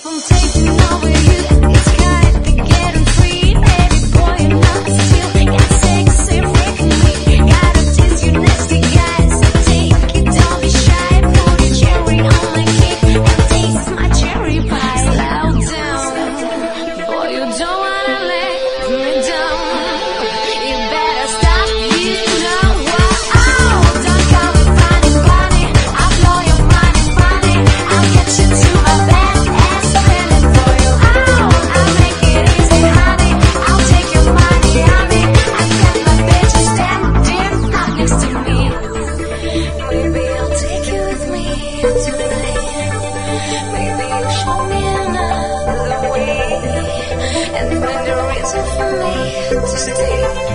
I'm taking over you. It's kinda getting free, baby boy. You know I still got sexy freaking me. Gotta taste you nasty guys. Take it, don't be shy. Put a cherry on my cake and taste my cherry pie. Slow down, boy, you don't wanna let me down. You better stop, you know what? Oh, don't call me funny, funny. I'll blow your money, money. I'll get you to my back ass feeling for you. Oh, I'll make it easy, honey. I'll take your money, honey. I've got my bitches standing up next to me. Maybe I'll take you with me tonight. Maybe you'll show me another way and find a reason for me to stay.